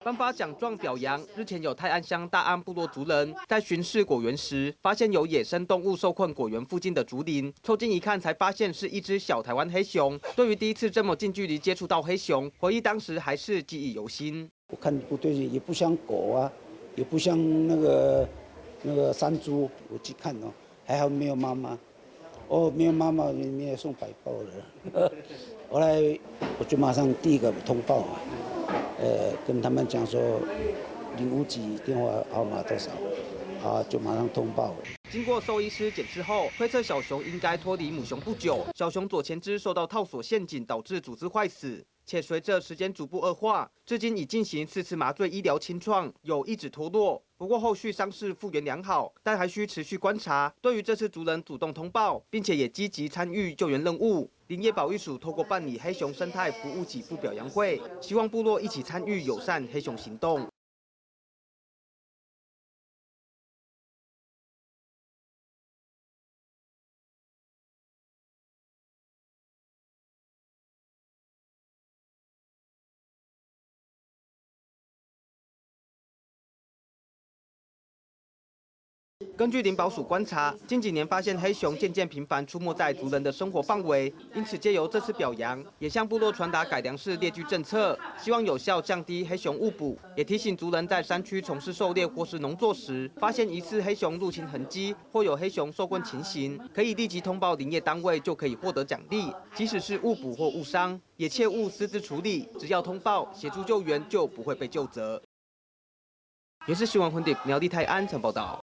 颁发奖状表扬。日前有泰安乡大安部落族人在巡视果园时，发现有野生动物受困果园附近的竹林，凑近一看才发现是一只小台湾黑熊。对于第一次这么近距离接触到黑熊，回忆当时还是记忆犹新。 我看不对劲，也不像狗啊，也不像那个山猪，我去看哦，还好没有妈妈。哦，没有妈妈，你也送白包了。后来我就马上第一个通报嘛，跟他们讲说057电话号码多少，就马上通报了。 经过兽医师检视后，推测小熊应该脱离母熊不久，小熊左前肢受到套索陷阱导致组织坏死，且随着时间逐步恶化，至今已进行4次麻醉医疗清创，有一指脱落。不过后续伤势复原良好，但还需持续观察。对于这次族人主动通报，并且也积极参与救援任务，林业保育署透过办理黑熊生态服务给付表扬会，希望部落一起参与友善黑熊行动。根据林保署观察，近几年发现黑熊渐渐频繁出没在族人的生活范围，因此借由这次表扬，也向部落传达改良式猎具政策，希望有效降低黑熊误捕，也提醒族人在山区从事狩猎或是农作时，发现疑似黑熊入侵痕迹或有黑熊受困情形，可以立即通报林业单位，就可以获得奖励。即使是误捕或误伤，也切勿私自处理，只要通报协助救援，就不会被究责。原是新闻混点苗栗泰安曾报道。